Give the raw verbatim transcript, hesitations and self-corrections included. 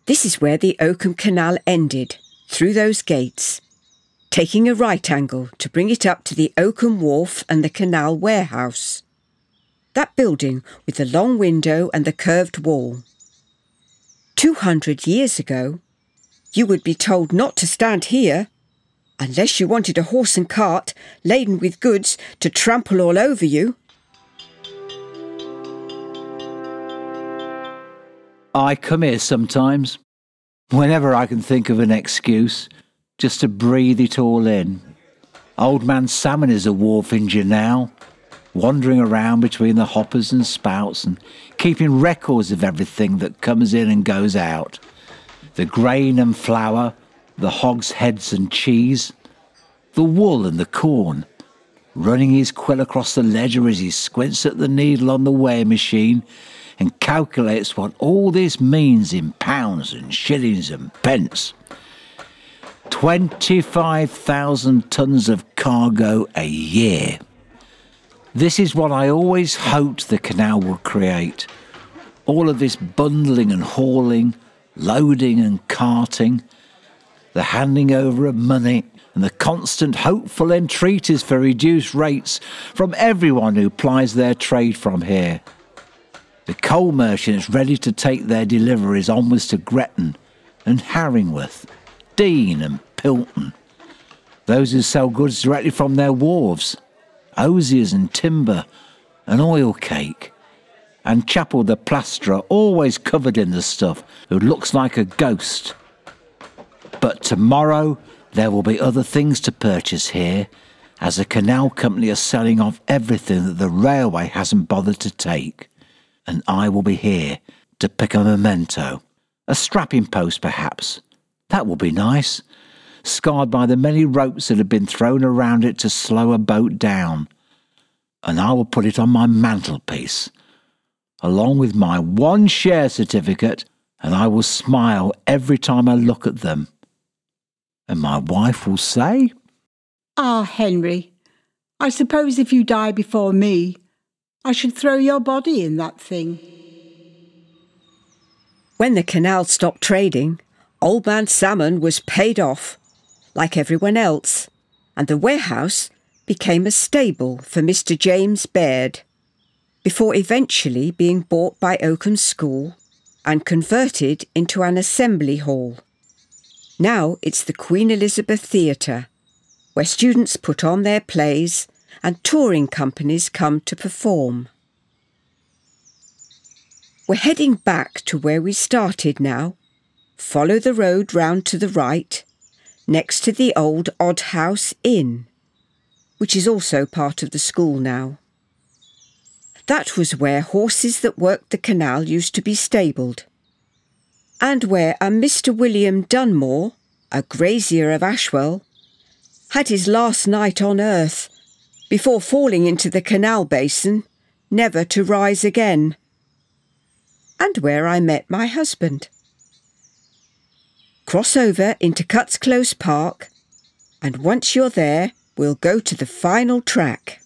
This is where the Oakham Canal ended, through those gates, taking a right angle to bring it up to the Oakham Wharf and the canal warehouse. That building with the long window and the curved wall. Two hundred years ago, you would be told not to stand here, unless you wanted a horse and cart laden with goods to trample all over you. I come here sometimes, whenever I can think of an excuse, just to breathe it all in. Old man Salmon is a wharfinger now, wandering around between the hoppers and spouts and keeping records of everything that comes in and goes out. The grain and flour, the hogs' heads and cheese, the wool and the corn, running his quill across the ledger as he squints at the needle on the weigh machine and calculates what all this means in pounds and shillings and pence. twenty-five thousand tonnes of cargo a year. This is what I always hoped the canal would create. All of this bundling and hauling, loading and carting, the handing over of money and the constant hopeful entreaties for reduced rates from everyone who plies their trade from here. The coal merchants ready to take their deliveries onwards to Gretton and Harringworth, Dean and Pilton. Those who sell goods directly from their wharves, osiers and timber and oil cake. And Chapel the plasterer, always covered in the stuff, who looks like a ghost. But tomorrow there will be other things to purchase here, as the canal company are selling off everything that the railway hasn't bothered to take. And I will be here to pick a memento, a strapping post perhaps. That will be nice, scarred by the many ropes that have been thrown around it to slow a boat down. And I will put it on my mantelpiece, along with my one share certificate, and I will smile every time I look at them. And my wife will say, "Ah, Henry, I suppose if you die before me, I should throw your body in that thing." When the canal stopped trading, Old Man Salmon was paid off, like everyone else, and the warehouse became a stable for Mister James Baird, before eventually being bought by Oakham School and converted into an assembly hall. Now it's the Queen Elizabeth Theatre, where students put on their plays and touring companies come to perform. We're heading back to where we started now. Follow the road round to the right, next to the old Odd House Inn, which is also part of the school now. That was where horses that worked the canal used to be stabled, and where a Mister William Dunmore, a grazier of Ashwell, had his last night on earth before falling into the canal basin, never to rise again, and where I met my husband. Cross over into Cuts Close Park, and once you're there, we'll go to the final track.